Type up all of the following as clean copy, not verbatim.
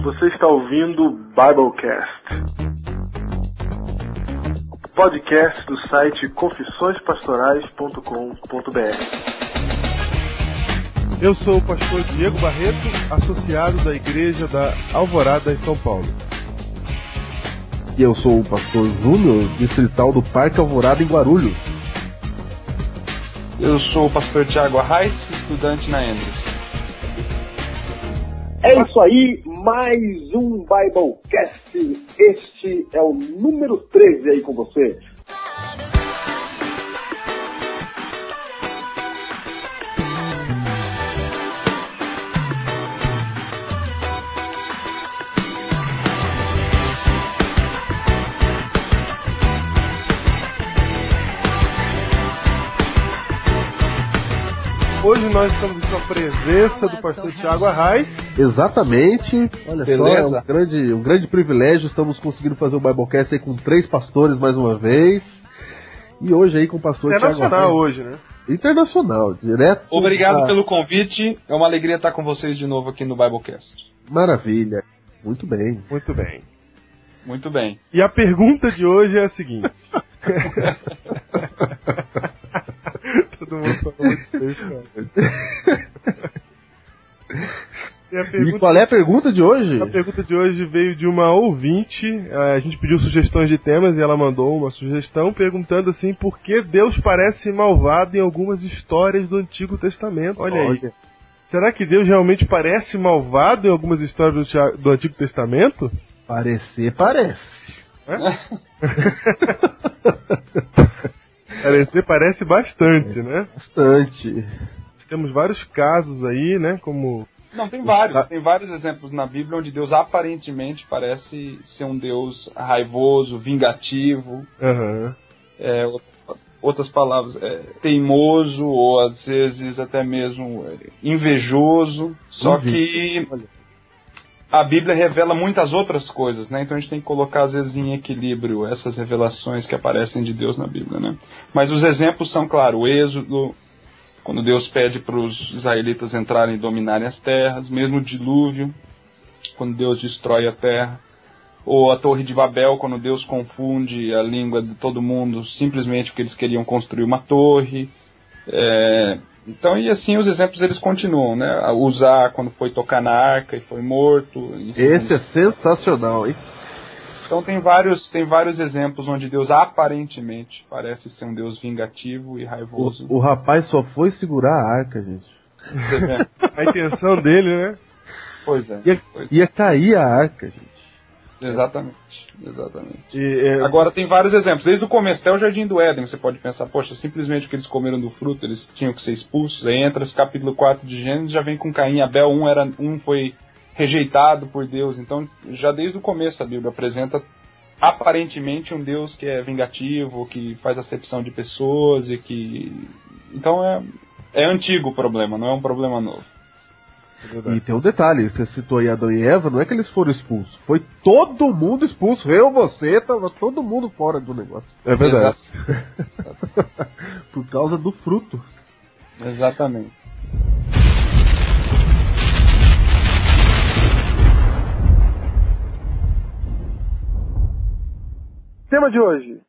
Você está ouvindo o Biblecast, o podcast do site confissõespastorais.com.br. Eu sou o pastor Diego Barreto, associado da Igreja da Alvorada em São Paulo. E eu sou o pastor Júnior, distrital do Parque Alvorada em Guarulhos. Eu sou o pastor Thiago Arraes, estudante na Andrews. É isso aí, mais um Biblecast. Este é o número 13 aí com você. Hoje nós estamos com a presença do pastor Thiago Arraes. Exatamente. Olha Beleza. só, é um grande privilégio. Estamos conseguindo fazer o Biblecast aí com 3 pastores mais uma vez. E hoje aí com o pastor Thiago Arraes. Internacional hoje, né? Internacional, direto. Obrigado pelo convite. É uma alegria estar com vocês de novo aqui no Biblecast. Maravilha. Muito bem. Muito bem. Muito bem. E a pergunta de hoje é a seguinte. Todo mundo falou muito bem, cara. E qual é a pergunta de hoje? A pergunta de hoje veio de uma ouvinte. A gente pediu sugestões de temas e ela mandou uma sugestão perguntando assim: por que Deus parece malvado em algumas histórias do Antigo Testamento? Olha aí. Será que Deus realmente parece malvado em algumas histórias do Antigo Testamento? Parecer, parece. Parece bastante, né? Bastante. Temos vários casos aí, né? Como... Não, tem vários exemplos na Bíblia onde Deus aparentemente parece ser um Deus raivoso, vingativo. Uhum. Outras palavras, teimoso, ou às vezes até mesmo invejoso. Só que a Bíblia revela muitas outras coisas, né? Então a gente tem que colocar às vezes em equilíbrio essas revelações que aparecem de Deus na Bíblia, né? Mas os exemplos são, claro, o Êxodo, quando Deus pede para os israelitas entrarem e dominarem as terras, mesmo o dilúvio, quando Deus destrói a terra, ou a Torre de Babel, quando Deus confunde a língua de todo mundo simplesmente porque eles queriam construir uma torre. Então, e assim os exemplos eles continuam, né? Usar quando foi tocar na arca e foi morto. Esse é sensacional, hein? Então tem vários exemplos onde Deus aparentemente parece ser um Deus vingativo e raivoso. O rapaz só foi segurar a arca, gente. A intenção dele, né? Pois é. Ia cair a arca, gente. Exatamente. Agora tem vários exemplos. Desde o começo, até o Jardim do Éden, você pode pensar, poxa, simplesmente porque eles comeram do fruto, eles tinham que ser expulsos. Aí entra esse capítulo 4 de Gênesis, já vem com Caim e Abel, um foi rejeitado por Deus. Então, já desde o começo a Bíblia apresenta aparentemente um Deus que é vingativo, que faz acepção de pessoas e que... Então é antigo o problema, não é um problema novo. E tem um detalhe, você citou aí Adão e Eva, não é que eles foram expulsos, foi todo mundo expulso, você, tava todo mundo fora do negócio. É verdade. Por causa do fruto. Exatamente. Tema de hoje.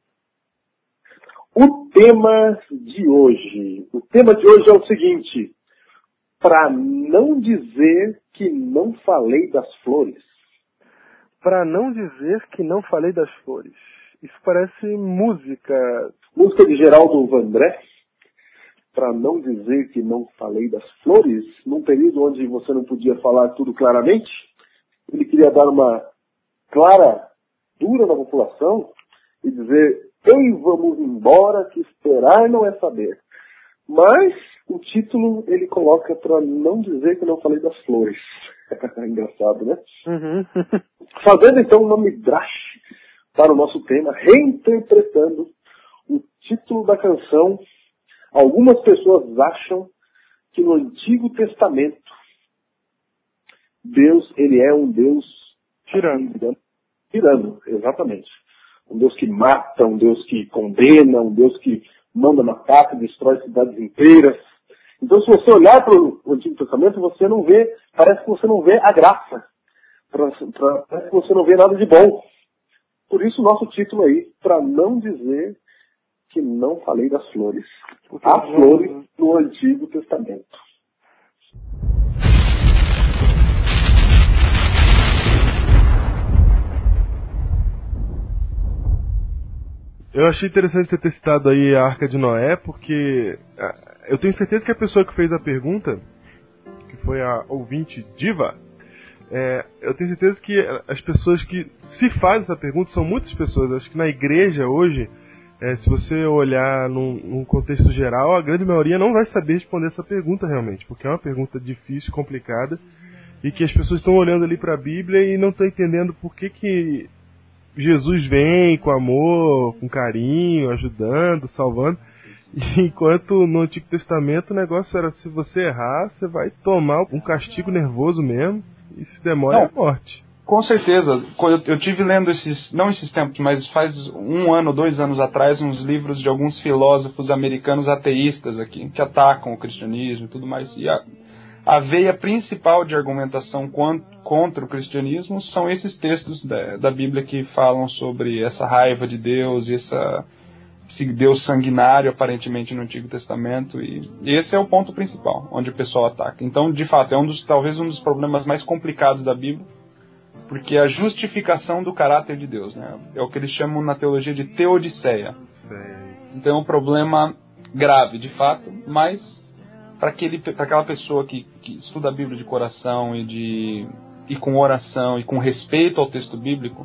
O tema de hoje é o seguinte: para não dizer que não falei das flores. Para não dizer que não falei das flores. Isso parece música. Música de Geraldo Vandré. Para não dizer que não falei das flores, num período onde você não podia falar tudo claramente, ele queria dar uma clara, dura na população e dizer: ei, vamos embora, que esperar não é saber. Mas o título ele coloca para não dizer que não falei das flores. Engraçado, né? Uhum. Fazendo então uma midrash para o nosso tema, reinterpretando o título da canção, algumas pessoas acham que no Antigo Testamento Deus ele é um Deus tirano, exatamente. Um Deus que mata, um Deus que condena, um Deus que manda matar, que destrói cidades inteiras. Então, se você olhar para o Antigo Testamento, você não vê, parece que você não vê a graça. que você não vê nada de bom. Por isso o nosso título aí, para não dizer que não falei das flores. Há flores no Antigo Testamento. Eu achei interessante você ter citado aí a Arca de Noé, porque eu tenho certeza que a pessoa que fez a pergunta, que foi a ouvinte Diva, eu tenho certeza que as pessoas que se fazem essa pergunta são muitas pessoas. Acho que na igreja hoje, se você olhar num contexto geral, a grande maioria não vai saber responder essa pergunta realmente, porque é uma pergunta difícil, complicada, e que as pessoas estão olhando ali para a Bíblia e não estão entendendo por que Jesus vem com amor, com carinho, ajudando, salvando, enquanto no Antigo Testamento o negócio era, se você errar, você vai tomar um castigo nervoso mesmo, e se demora é a morte. Com certeza. Eu tive lendo não esses tempos, mas faz 1 ano, 2 anos atrás, uns livros de alguns filósofos americanos ateístas aqui, que atacam o cristianismo e tudo mais. E a veia principal de argumentação contra o cristianismo são esses textos da Bíblia que falam sobre essa raiva de Deus e esse Deus sanguinário aparentemente no Antigo Testamento, e esse é o ponto principal, onde o pessoal ataca. Então, de fato, talvez um dos problemas mais complicados da Bíblia, porque é a justificação do caráter de Deus, né? É o que eles chamam na teologia de teodiceia. Então é um problema grave, de fato, mas para aquela pessoa que estuda a Bíblia de coração e com oração e com respeito ao texto bíblico,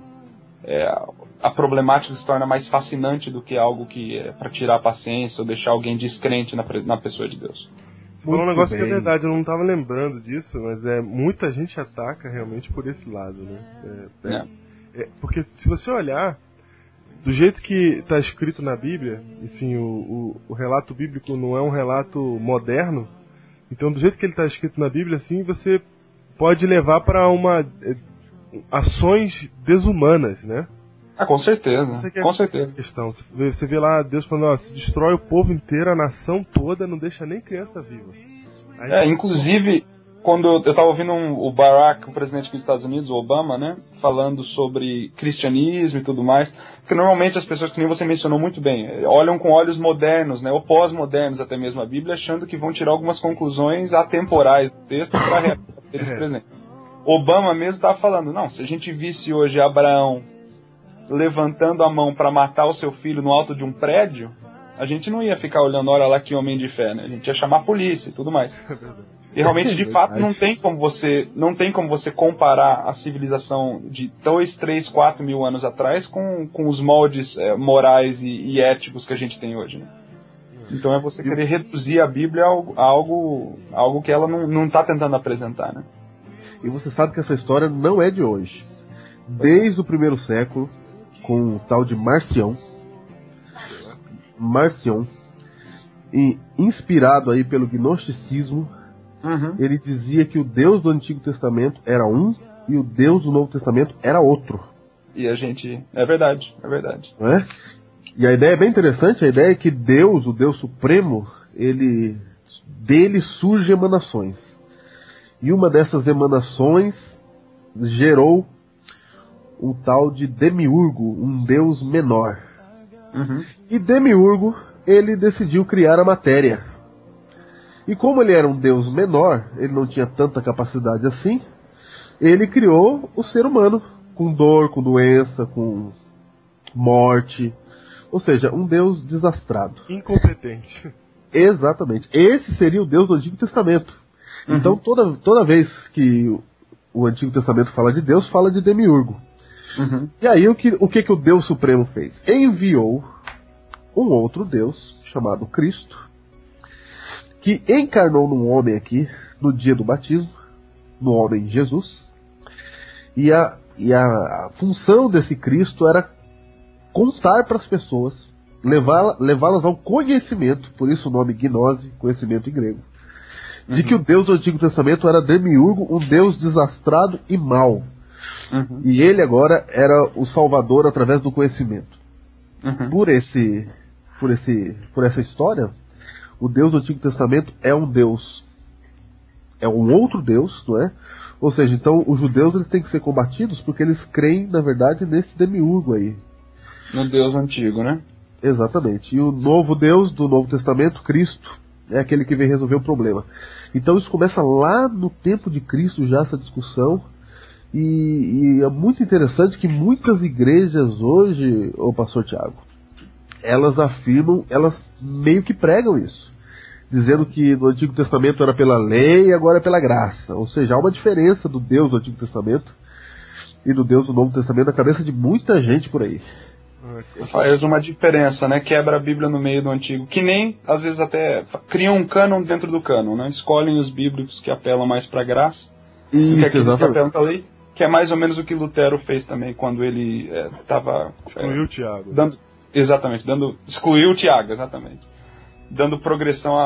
a problemática se torna mais fascinante do que algo que é para tirar a paciência ou deixar alguém descrente na pessoa de Deus. Você falou um negócio que é verdade, eu não estava lembrando disso, mas muita gente ataca realmente por esse lado, né? Porque se você olhar, do jeito que está escrito na Bíblia, assim, o relato bíblico não é um relato moderno, então do jeito que ele está escrito na Bíblia, assim, você pode levar para ações desumanas, né? Com certeza, com certeza. Questão. Você vê lá Deus falando, se destrói o povo inteiro, a nação toda, não deixa nem criança viva. Inclusive, quando eu estava ouvindo o Barack, o presidente dos Estados Unidos, o Obama, né, falando sobre cristianismo e tudo mais, porque normalmente as pessoas, que nem você mencionou muito bem, olham com olhos modernos, né, ou pós-modernos até mesmo a Bíblia, achando que vão tirar algumas conclusões atemporais do texto para realidade deles presentes. Obama mesmo estava falando, não, se a gente visse hoje Abraão levantando a mão para matar o seu filho no alto de um prédio, a gente não ia ficar olhando, olha lá que homem de fé, né? A gente ia chamar a polícia e tudo mais. E realmente, de fato, não tem como você comparar a civilização de 2, 3, 4 mil anos atrás com os moldes morais e éticos que a gente tem hoje, né? Então é você querer reduzir a Bíblia a algo que ela não está tentando apresentar, né? E você sabe que essa história não é de hoje. Desde o 1º século, com o tal de Marcion, e inspirado aí pelo gnosticismo, ele dizia que o Deus do Antigo Testamento era um e o Deus do Novo Testamento era outro. E a gente... É verdade. Não é? E a ideia é bem interessante, a ideia é que Deus, o Deus Supremo, dele surgem emanações. E uma dessas emanações gerou um tal de Demiurgo, um deus menor. E Demiurgo, ele decidiu criar a matéria. E como ele era um deus menor, ele não tinha tanta capacidade assim, ele criou o ser humano, com dor, com doença, com morte. Ou seja, um deus desastrado. Incompetente. Exatamente. Esse seria o Deus do Antigo Testamento. Então toda vez que o Antigo Testamento fala de Deus, fala de Demiurgo. E aí o que o Deus Supremo fez? Enviou um outro Deus, chamado Cristo, que encarnou num homem aqui, no dia do batismo, no homem Jesus, e a função desse Cristo era contar para as pessoas, levá-las ao conhecimento, por isso o nome gnose, conhecimento em grego, de que o Deus do Antigo Testamento era Demiurgo, um Deus desastrado e mau. E ele agora era o Salvador através do conhecimento. Por essa história, o Deus do Antigo Testamento é um Deus, é um outro Deus, não é? Ou seja, então os judeus eles têm que ser combatidos porque eles creem, na verdade, nesse demiurgo aí. No Deus antigo, né? Exatamente. E o novo Deus do Novo Testamento, Cristo, é aquele que vem resolver o problema. Então isso começa lá no tempo de Cristo já, essa discussão. E é muito interessante que muitas igrejas hoje, ô pastor Tiago, elas afirmam, elas meio que pregam isso. Dizendo que no Antigo Testamento era pela lei e agora é pela graça. Ou seja, há uma diferença do Deus do Antigo Testamento e do Deus do Novo Testamento na cabeça de muita gente por aí. Faz uma diferença, né? Quebra a Bíblia no meio do Antigo. Que nem, às vezes, até criam um cânon dentro do cânon, né? Escolhem os bíblicos que apelam mais para a graça do que aqueles que apelam para a lei. Que é mais ou menos o que Lutero fez também quando ele estava... excluiu o Tiago. Excluiu o Tiago, exatamente. Dando progressão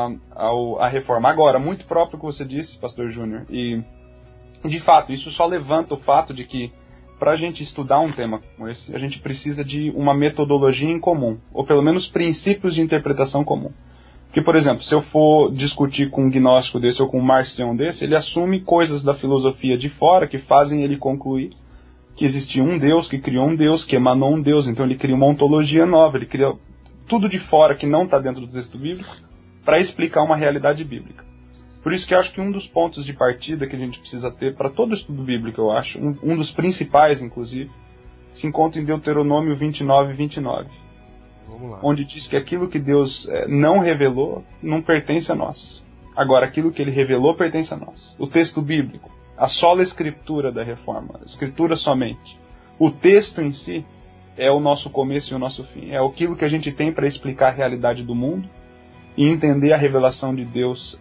à reforma. Agora, muito próprio o que você disse, pastor Júnior. E, de fato, isso só levanta o fato de que para a gente estudar um tema como esse, a gente precisa de uma metodologia em comum, ou pelo menos princípios de interpretação comum. Porque, por exemplo, se eu for discutir com um gnóstico desse ou com um marcião desse, ele assume coisas da filosofia de fora que fazem ele concluir que existia um Deus, que criou um Deus, que emanou um Deus, então ele cria uma ontologia nova, ele cria tudo de fora que não está dentro do texto bíblico para explicar uma realidade bíblica. Por isso que eu acho que um dos pontos de partida que a gente precisa ter para todo estudo bíblico, eu acho, um dos principais, inclusive, se encontra em Deuteronômio 29:29. Vamos lá. Onde diz que aquilo que Deus não revelou não pertence a nós. Agora, aquilo que ele revelou pertence a nós. O texto bíblico, a sola escritura da reforma, a escritura somente. O texto em si é o nosso começo e o nosso fim. É aquilo que a gente tem para explicar a realidade do mundo e entender a revelação de Deus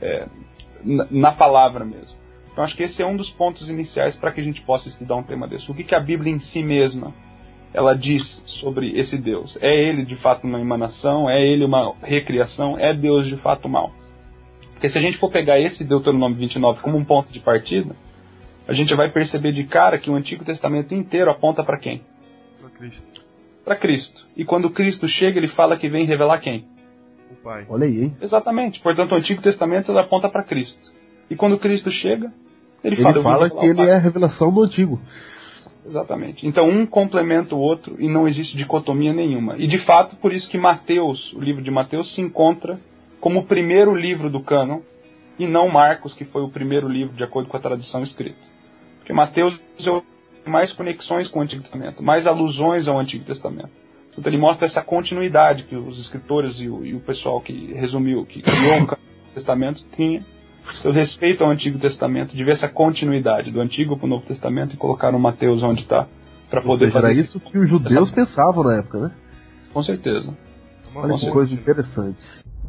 na palavra mesmo. Então acho que esse é um dos pontos iniciais para que a gente possa estudar um tema desse. O que a Bíblia em si mesma ela diz sobre esse Deus? É ele de fato uma emanação? É ele uma recriação? É Deus de fato mal? Porque se a gente for pegar esse Deuteronômio 29 como um ponto de partida, a gente vai perceber de cara que o Antigo Testamento inteiro aponta para quem? Para Cristo. Para Cristo. E quando Cristo chega, ele fala que vem revelar quem? O Pai. Olha aí, hein? Exatamente. Portanto, o Antigo Testamento ele aponta para Cristo. E quando Cristo chega, ele fala que ele é a revelação do Antigo. Exatamente. Então, um complementa o outro e não existe dicotomia nenhuma. E, de fato, por isso que Mateus, o livro de Mateus, se encontra como o primeiro livro do cânon e não Marcos, que foi o primeiro livro de acordo com a tradição escrita. Porque Mateus tem mais conexões com o Antigo Testamento, mais alusões ao Antigo Testamento. Então, ele mostra essa continuidade que os escritores e o pessoal que resumiu, que criou o Testamento, tinha. Eu respeito ao Antigo Testamento, de ver essa continuidade do Antigo para o Novo Testamento e colocar no Mateus onde está, para poder fazer. Era isso que os judeus pensavam na época, né? Com certeza. Olha que coisa interessante.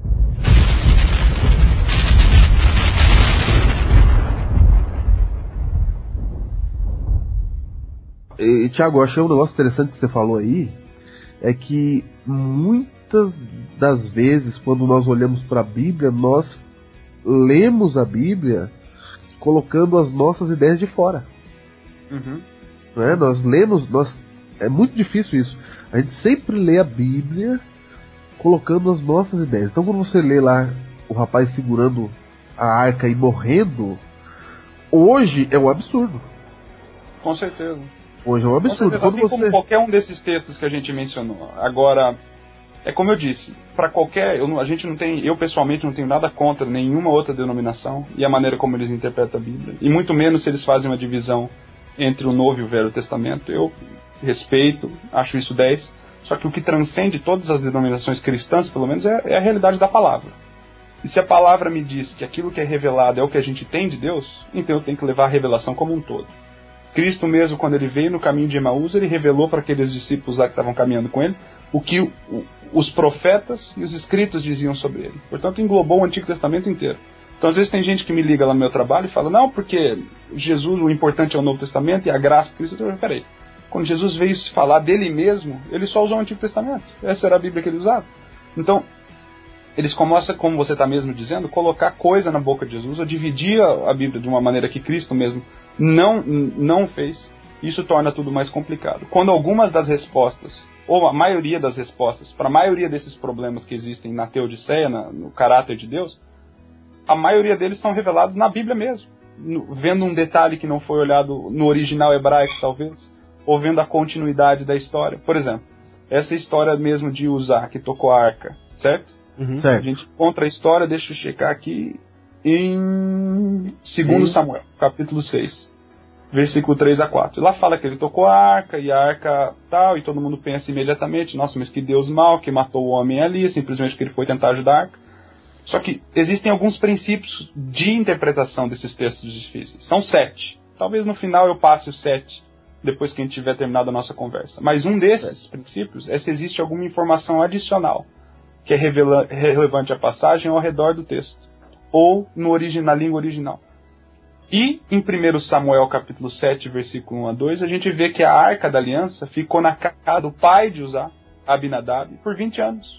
E, Tiago, eu achei um negócio interessante que você falou aí, é que muitas das vezes, quando nós olhamos para a Bíblia, nós lemos a Bíblia colocando as nossas ideias de fora. Uhum. Né? É muito difícil isso. A gente sempre lê a Bíblia colocando as nossas ideias. Então quando você lê lá o rapaz segurando a arca e morrendo, hoje é um absurdo. Com certeza. Hoje é um absurdo. Quando assim como qualquer um desses textos que a gente mencionou. Agora, é como eu disse, para qualquer... Eu pessoalmente não tenho nada contra nenhuma outra denominação e a maneira como eles interpretam a Bíblia. E muito menos se eles fazem uma divisão entre o Novo e o Velho Testamento. Eu respeito, acho isso 10. Só que o que transcende todas as denominações cristãs, pelo menos, é a realidade da palavra. E se a palavra me diz que aquilo que é revelado é o que a gente tem de Deus, então eu tenho que levar a revelação como um todo. Cristo mesmo, quando ele veio no caminho de Emaús, ele revelou para aqueles discípulos lá que estavam caminhando com ele o que os profetas e os escritos diziam sobre ele. Portanto, englobou o Antigo Testamento inteiro. Então, às vezes tem gente que me liga lá no meu trabalho e fala, não, porque Jesus, o importante é o Novo Testamento e a graça de Cristo. Eu peraí, quando Jesus veio se falar dele mesmo, ele só usou o Antigo Testamento. Essa era a Bíblia que ele usava. Então, eles começam, como você está mesmo dizendo, colocar coisa na boca de Jesus, ou dividir a Bíblia de uma maneira que Cristo mesmo não fez. Isso torna tudo mais complicado. Quando algumas das respostas, ou a maioria das respostas, para a maioria desses problemas que existem na teodiceia, no caráter de Deus, a maioria deles são revelados na Bíblia mesmo. vendo um detalhe que não foi olhado no original hebraico, talvez, ou vendo a continuidade da história. Por exemplo, essa história mesmo de Uzá, que tocou a arca, certo? Certo. A gente encontra a história, deixa eu checar aqui, em 2 Samuel, capítulo 6, versículo 3 a 4. E lá fala que ele tocou a arca, e a arca tal, e todo mundo pensa imediatamente, nossa, mas que Deus mau, que matou o homem ali, simplesmente porque ele foi tentar ajudar a arca. Só que existem alguns princípios de interpretação desses textos difíceis. São 7. Talvez no final eu passe os 7, depois que a gente tiver terminado a nossa conversa. Mas um desses princípios é se existe alguma informação adicional que é relevante à passagem ao redor do texto, ou na língua original. E em 1 Samuel capítulo 7, versículo 1 a 2, a gente vê que a Arca da Aliança ficou na casa do pai de Uzá, Abinadab, por 20 anos.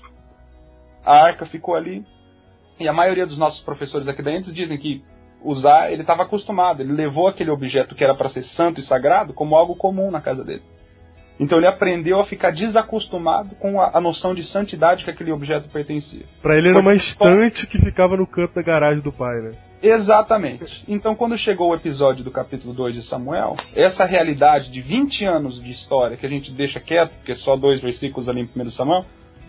A arca ficou ali, e a maioria dos nossos professores acadêmicos dizem que Uzá, ele estava acostumado, ele levou aquele objeto que era para ser santo e sagrado como algo comum na casa dele. Então ele aprendeu a ficar desacostumado com a noção de santidade que aquele objeto pertencia. Para ele era uma estante que ficava no canto da garagem do pai, né? Exatamente. Então quando chegou o episódio do capítulo 2 de Samuel, essa realidade de 20 anos de história que a gente deixa quieto, porque é só 2 versículos ali em 1 Samuel,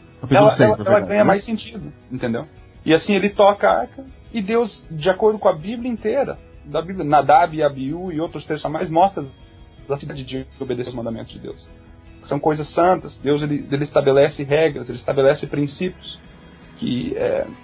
ela ganha mais sentido, entendeu? E assim ele toca a arca, e Deus, de acordo com a Bíblia inteira, da Bíblia, Nadab e Abiú e outros textos a mais, mostra a cidade de obedecer os mandamentos de Deus. São coisas santas. Deus ele estabelece regras, ele estabelece princípios que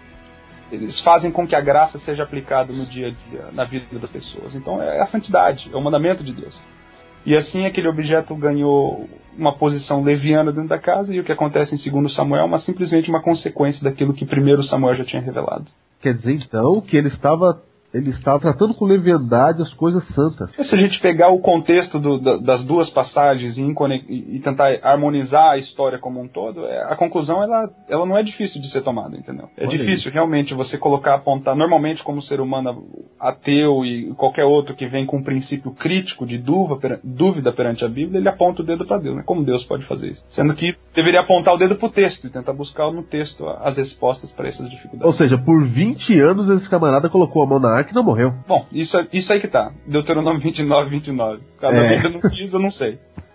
eles fazem com que a graça seja aplicada no dia a dia, na vida das pessoas. Então é a santidade, é o mandamento de Deus. E assim aquele objeto ganhou uma posição leviana dentro da casa, e o que acontece em 2 Samuel é simplesmente uma consequência daquilo que 1 Samuel já tinha revelado. Quer dizer então que ele estava tratando com leviandade as coisas santas. Se a gente pegar o contexto das duas passagens e tentar harmonizar a história como um todo, a conclusão ela não é difícil de ser tomada, entendeu? É difícil realmente você apontar, normalmente como ser humano ateu e qualquer outro que vem com um princípio crítico de dúvida perante a Bíblia, ele aponta o dedo para Deus, né? Como Deus pode fazer isso? Sendo que deveria apontar o dedo para o texto e tentar buscar no texto as respostas para essas dificuldades. Ou seja, por 20 anos esse camarada colocou a mão na arca e não morreu. Bom, isso aí que tá. Deuteronômio 29, 29. Cada vez eu não fiz, eu não sei.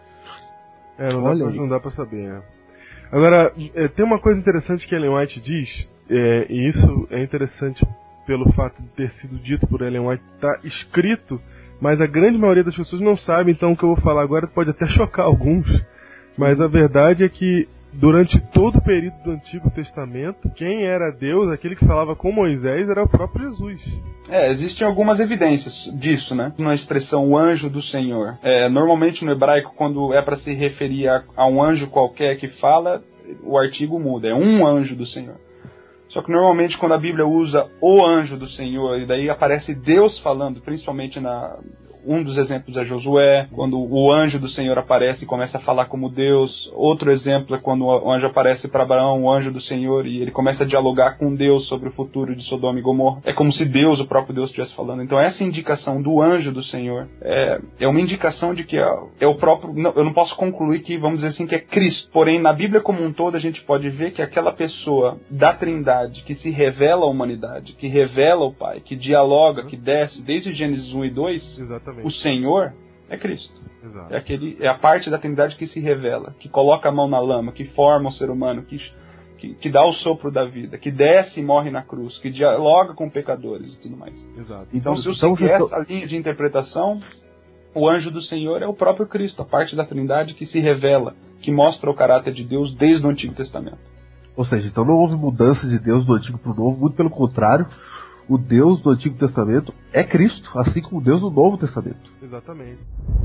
Não dá pra saber, né? Agora, tem uma coisa interessante que Ellen White diz, e isso é interessante pelo fato de ter sido dito por Ellen White, tá escrito, mas a grande maioria das pessoas não sabe, então o que eu vou falar agora pode até chocar alguns, mas a verdade é que durante todo o período do Antigo Testamento, quem era Deus, aquele que falava com Moisés, era o próprio Jesus. Existem algumas evidências disso, né? Na expressão o anjo do Senhor. Normalmente no hebraico, quando é para se referir a um anjo qualquer que fala, o artigo muda, é um anjo do Senhor. Só que normalmente quando a Bíblia usa o anjo do Senhor, e daí aparece Deus falando, principalmente um dos exemplos é Josué, quando o anjo do Senhor aparece e começa a falar como Deus. Outro exemplo é quando o anjo aparece para Abraão, o anjo do Senhor, e ele começa a dialogar com Deus sobre o futuro de Sodoma e Gomorra. É como se Deus, o próprio Deus, estivesse falando. Então essa indicação do anjo do Senhor é uma indicação de que é o próprio... eu não posso concluir que, vamos dizer assim, que é Cristo. Porém, na Bíblia como um todo, a gente pode ver que aquela pessoa da Trindade, que se revela à humanidade, que revela o Pai, que dialoga, que desce, desde Gênesis 1 e 2... Exatamente. O Senhor é Cristo. Exato. É a parte da Trindade que se revela, que coloca a mão na lama, que forma o ser humano, que dá o sopro da vida, que desce e morre na cruz, que dialoga com pecadores e tudo mais. Exato. Então, se eu seguir essa linha de interpretação, o anjo do Senhor é o próprio Cristo, a parte da Trindade que se revela, que mostra o caráter de Deus desde o Antigo Testamento. Ou seja, então não houve mudança de Deus do Antigo para o Novo, muito pelo contrário. O Deus do Antigo Testamento é Cristo, assim como o Deus do Novo Testamento. Exatamente.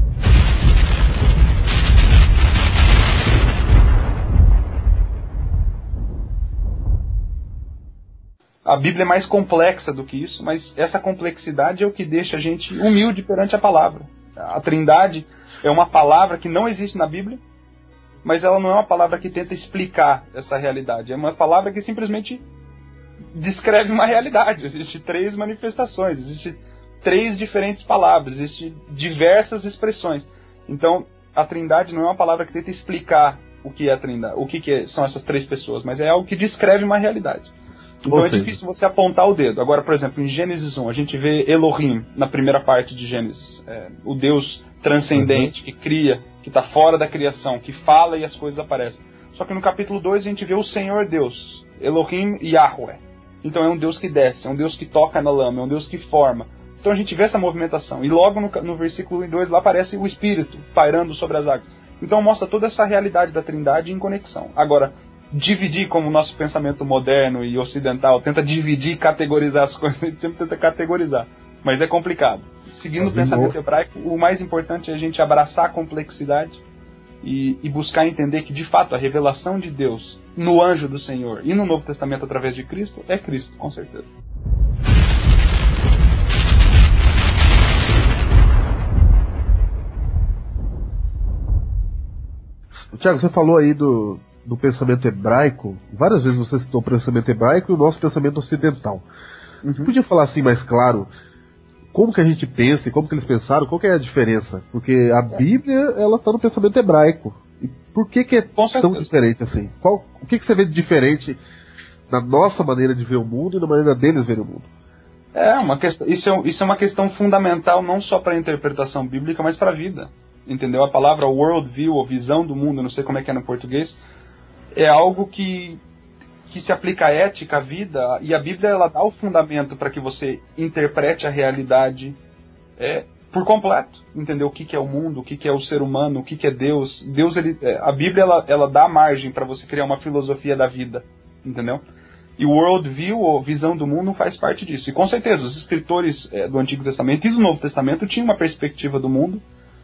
A Bíblia é mais complexa do que isso, mas essa complexidade é o que deixa a gente humilde perante a palavra. A Trindade é uma palavra que não existe na Bíblia, mas ela não é uma palavra que tenta explicar essa realidade. É uma palavra que simplesmente descreve uma realidade. Existem 3 manifestações, existem 3 diferentes palavras, existem diversas expressões. Então, a Trindade não é uma palavra que tenta explicar o que é a Trindade, são essas 3 pessoas, mas é algo que descreve uma realidade. Então é difícil você apontar o dedo. Agora, por exemplo, em Gênesis 1, a gente vê Elohim na primeira parte de Gênesis. O Deus transcendente, que cria, que está fora da criação, que fala e as coisas aparecem. Só que no capítulo 2 a gente vê o Senhor Deus, Elohim Yahweh. Então é um Deus que desce, é um Deus que toca na lama, é um Deus que forma. Então a gente vê essa movimentação. E logo no versículo 2 lá aparece o Espírito pairando sobre as águas. Então mostra toda essa realidade da Trindade em conexão. Agora, dividir, como o nosso pensamento moderno e ocidental tenta dividir e categorizar as coisas, a gente sempre tenta categorizar. Mas é complicado. Seguindo o pensamento hebraico, o mais importante é a gente abraçar a complexidade e buscar entender que, de fato, a revelação de Deus no anjo do Senhor e no Novo Testamento através de Cristo é Cristo, com certeza. Tiago, você falou aí do pensamento hebraico. Várias vezes você citou o pensamento hebraico e o nosso pensamento ocidental. Você podia falar assim mais claro como que a gente pensa e como que eles pensaram? Qual que é a diferença? Porque a Bíblia, ela está no pensamento hebraico. E por que é tão diferente assim? O que você vê de diferente na nossa maneira de ver o mundo e na maneira deles verem o mundo? Isso é uma questão fundamental não só para a interpretação bíblica, mas para a vida. Entendeu? A palavra worldview, ou visão do mundo, não sei como é que é no português, é algo que se aplica à ética, à vida, e a Bíblia ela dá o fundamento para que você interprete a realidade por completo. Entendeu? O que é o mundo, o que é o ser humano, o que é Deus. A Bíblia ela dá margem para você criar uma filosofia da vida. Entendeu? E o worldview, ou visão do mundo, faz parte disso. E com certeza, os escritores do Antigo Testamento e do Novo Testamento tinham uma perspectiva do mundo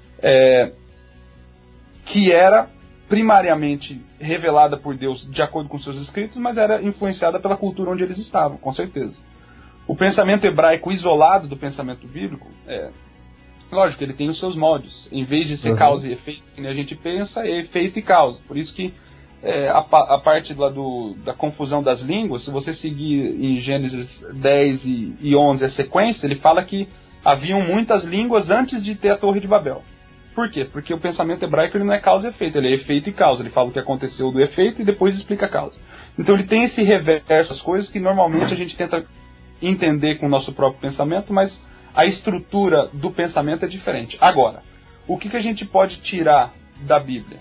que era primariamente revelada por Deus de acordo com seus escritos, mas era influenciada pela cultura onde eles estavam, com certeza. O pensamento hebraico isolado do pensamento bíblico, lógico, ele tem os seus moldes. Em vez de ser causa e efeito, que a gente pensa, é efeito e causa. Por isso que a parte lá da confusão das línguas, se você seguir em Gênesis 10 e 11 a sequência, ele fala que haviam muitas línguas antes de ter a Torre de Babel. Por quê? Porque o pensamento hebraico ele não é causa e efeito, ele é efeito e causa. Ele fala o que aconteceu do efeito e depois explica a causa. Então ele tem esse reverso, as coisas que normalmente a gente tenta entender com o nosso próprio pensamento, mas a estrutura do pensamento é diferente. Agora, o que a gente pode tirar da Bíblia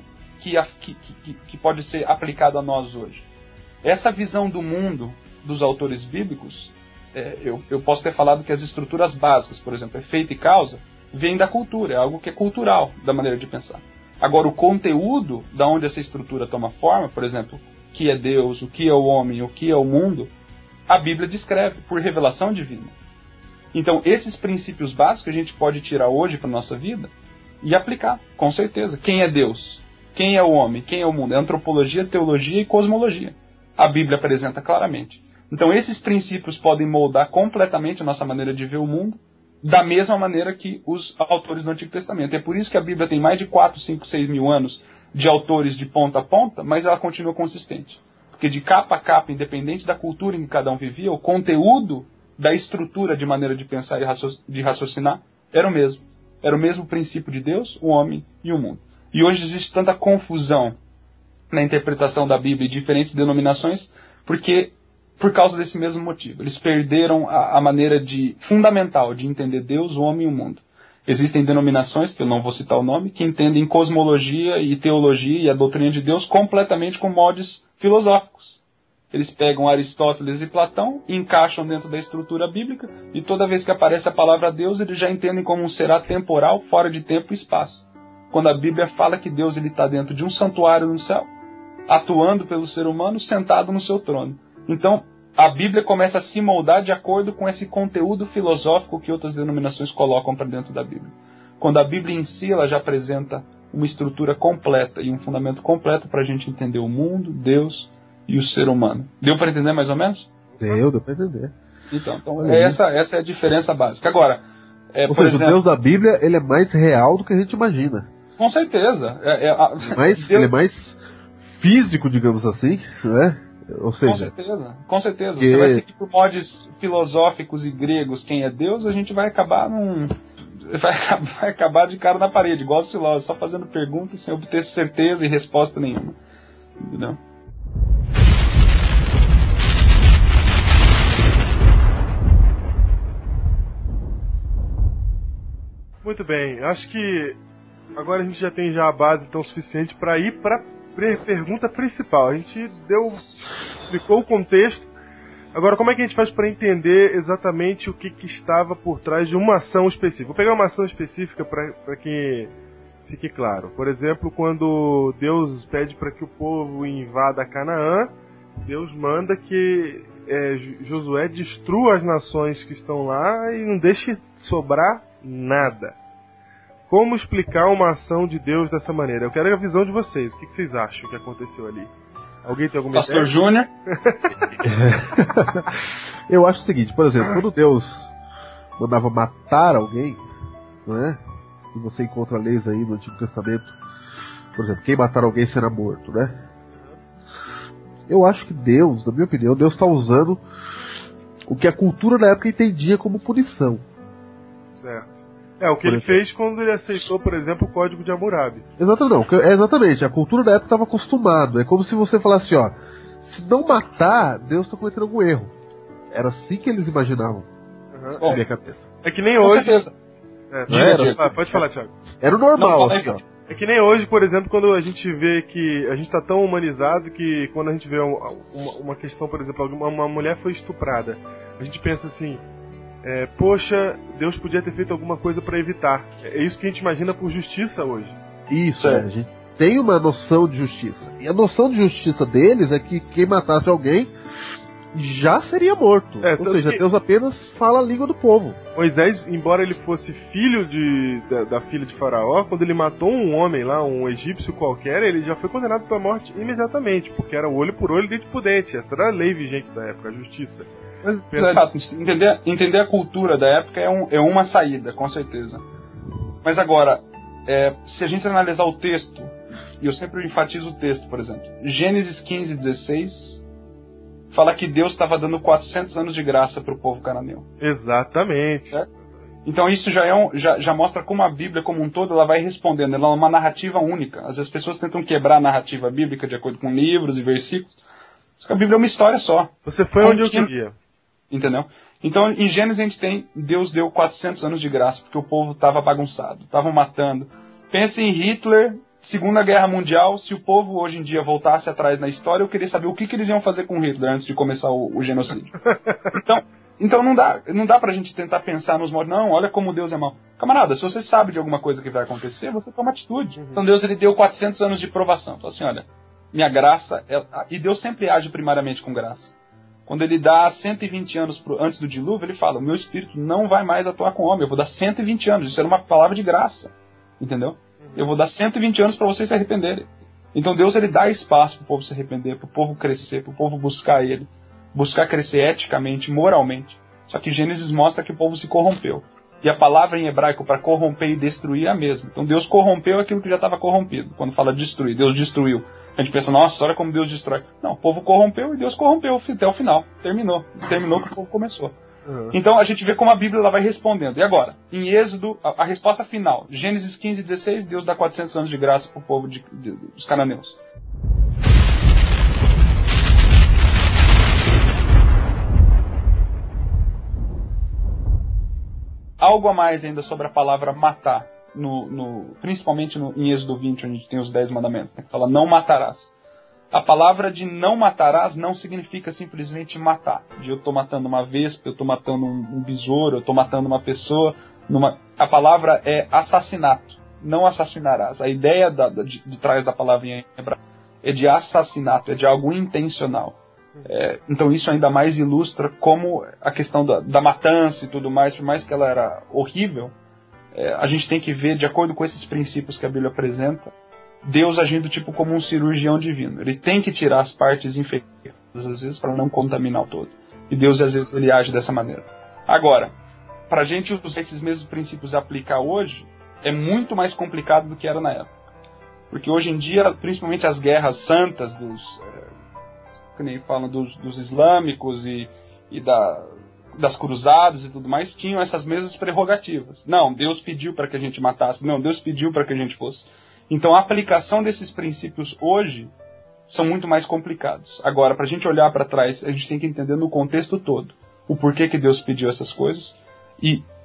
que pode ser aplicado a nós hoje? Essa visão do mundo dos autores bíblicos, eu posso ter falado que as estruturas básicas, por exemplo, efeito e causa, vem da cultura, é algo que é cultural da maneira de pensar. Agora, o conteúdo da onde essa estrutura toma forma, por exemplo, o que é Deus, o que é o homem, o que é o mundo, a Bíblia descreve por revelação divina. Então, esses princípios básicos a gente pode tirar hoje para a nossa vida e aplicar, com certeza. Quem é Deus? Quem é o homem? Quem é o mundo? É antropologia, teologia e cosmologia. A Bíblia apresenta claramente. Então, esses princípios podem moldar completamente a nossa maneira de ver o mundo, da mesma maneira que os autores do Antigo Testamento. É por isso que a Bíblia tem mais de 4, 5, 6 mil anos de autores de ponta a ponta, mas ela continua consistente. Porque de capa a capa, independente da cultura em que cada um vivia, o conteúdo da estrutura de maneira de pensar e de raciocinar era o mesmo. Era o mesmo princípio de Deus, o homem e o mundo. E hoje existe tanta confusão na interpretação da Bíblia em diferentes denominações, por causa desse mesmo motivo. Eles perderam a maneira fundamental de entender Deus, o homem e o mundo. Existem denominações, que eu não vou citar o nome, que entendem cosmologia e teologia e a doutrina de Deus completamente com moldes filosóficos. Eles pegam Aristóteles e Platão, encaixam dentro da estrutura bíblica, e toda vez que aparece a palavra Deus, eles já entendem como um ser atemporal, fora de tempo e espaço. Quando a Bíblia fala que Deus está dentro de um santuário no céu, atuando pelo ser humano, sentado no seu trono. Então, a Bíblia começa a se moldar de acordo com esse conteúdo filosófico que outras denominações colocam para dentro da Bíblia. Quando a Bíblia em si ela já apresenta uma estrutura completa e um fundamento completo para a gente entender o mundo, Deus e o ser humano. Deu para entender mais ou menos? Deu para entender. Então essa é a diferença básica. Agora, ou seja, o Deus da Bíblia ele é mais real do que a gente imagina. Com certeza. Ele é mais físico, digamos assim, né? Ou seja, com certeza. Você vai seguir por modos filosóficos e gregos quem é Deus, a gente vai acabar vai acabar de cara na parede, igual o Siló, só fazendo perguntas sem obter certeza e resposta nenhuma. Entendeu? Muito bem, acho que agora a gente já tem a base tão suficiente para ir para pergunta principal. A gente explicou o contexto. Agora, como é que a gente faz para entender exatamente o que estava por trás de uma ação específica? Vou pegar uma ação específica para que fique claro. Por exemplo, quando Deus pede para que o povo invada Canaã, Deus manda que Josué destrua as nações que estão lá e não deixe sobrar nada. Como explicar uma ação de Deus dessa maneira? Eu quero a visão de vocês. O que vocês acham que aconteceu ali? Alguém tem alguma ideia? Pastor Júnior? Eu acho o seguinte, por exemplo, quando Deus mandava matar alguém, não é? E você encontra leis aí no Antigo Testamento, por exemplo, quem matar alguém será morto, né? Eu acho que Deus, na minha opinião, Deus está usando o que a cultura na época entendia como punição. Certo. O que ele fez quando ele aceitou, por exemplo, o Código de Hammurabi. Exatamente, a cultura da época estava acostumada. É como se você falasse, ó, se não matar, Deus está cometendo algum erro. Era assim que eles imaginavam. Na minha cabeça. É que nem hoje. Pode falar, Thiago. Era o normal, assim, ó. É que nem hoje, por exemplo, quando a gente vê que a gente está tão humanizado que quando a gente vê uma questão, por exemplo, uma mulher foi estuprada, a gente pensa assim, poxa, Deus podia ter feito alguma coisa para evitar. É isso que a gente imagina por justiça hoje. Isso, a gente tem uma noção de justiça. E a noção de justiça deles é que quem matasse alguém já seria morto. Ou seja, Deus apenas fala a língua do povo. Moisés, embora ele fosse filho da filha de Faraó, quando ele matou um homem lá, um egípcio qualquer, ele já foi condenado pela morte imediatamente, porque era olho por olho, dente por dente. Essa era a lei vigente da época, a justiça. Exato. Entender a cultura da época é uma saída, com certeza. Mas agora, se a gente analisar o texto, e eu sempre enfatizo o texto, por exemplo, Gênesis 15:16 fala que Deus estava dando 400 anos de graça para o povo cananeu. Exatamente. Certo? Então isso já mostra como a Bíblia como um todo ela vai respondendo. Ela é uma narrativa única. Às vezes as pessoas tentam quebrar a narrativa bíblica de acordo com livros e versículos. Só que a Bíblia é uma história só. Você foi onde eu queria. Entendeu? Então em Gênesis a gente tem Deus deu 400 anos de graça porque o povo estava bagunçado, estavam matando. Pense em Hitler, Segunda Guerra Mundial. Se o povo hoje em dia voltasse atrás na história, eu queria saber o que eles iam fazer com Hitler antes de começar o genocídio. Então não dá pra gente tentar pensar nos modos, não, olha como Deus é mau. Camarada, se você sabe de alguma coisa que vai acontecer, você toma atitude. Então Deus ele deu 400 anos de provação. Então assim, olha, minha graça, e Deus sempre age primariamente com graça. Quando ele dá 120 anos antes do dilúvio, ele fala, o meu espírito não vai mais atuar com o homem, eu vou dar 120 anos. Isso era uma palavra de graça, entendeu? Eu vou dar 120 anos para vocês se arrependerem. Então Deus ele dá espaço para o povo se arrepender, para o povo crescer, para o povo buscar ele, buscar crescer eticamente, moralmente. Só que Gênesis mostra que o povo se corrompeu. E a palavra em hebraico para corromper e destruir é a mesma. Então Deus corrompeu aquilo que já estava corrompido. Quando fala destruir, Deus destruiu. A gente pensa, nossa, olha como Deus destrói. Não, o povo corrompeu e Deus corrompeu até o final. Terminou que o povo começou. Então a gente vê como a Bíblia ela vai respondendo. E agora, em Êxodo, a resposta final, Gênesis 15:16, Deus dá 400 anos de graça para o povo dos cananeus. Algo a mais ainda sobre a palavra matar, principalmente em Êxodo 20, onde a gente tem os 10 mandamentos, né, que fala não matarás. A palavra de não matarás não significa simplesmente matar. De eu estou matando uma vespa, eu estou matando um besouro, eu estou matando uma pessoa. A palavra é assassinato. Não assassinarás. A ideia de trás da palavra em hebraico é de assassinato, é de algo intencional. Então isso ainda mais ilustra como a questão da matança e tudo mais, por mais que ela era horrível, a gente tem que ver, de acordo com esses princípios que a Bíblia apresenta, Deus agindo tipo como um cirurgião divino. Ele tem que tirar as partes infectadas, às vezes, para não contaminar o todo. E Deus, às vezes, ele age dessa maneira. Agora, para a gente usar esses mesmos princípios e aplicar hoje, é muito mais complicado do que era na época. Porque hoje em dia, principalmente as guerras santas, que nem falam dos islâmicos e das cruzadas e tudo mais, tinham essas mesmas prerrogativas. Não, Deus pediu para que a gente matasse. Não, Deus pediu para que a gente fosse. Então a aplicação desses princípios hoje são muito mais complicados. Agora, para a gente olhar para trás, a gente tem que entender no contexto todo o porquê que Deus pediu essas coisas e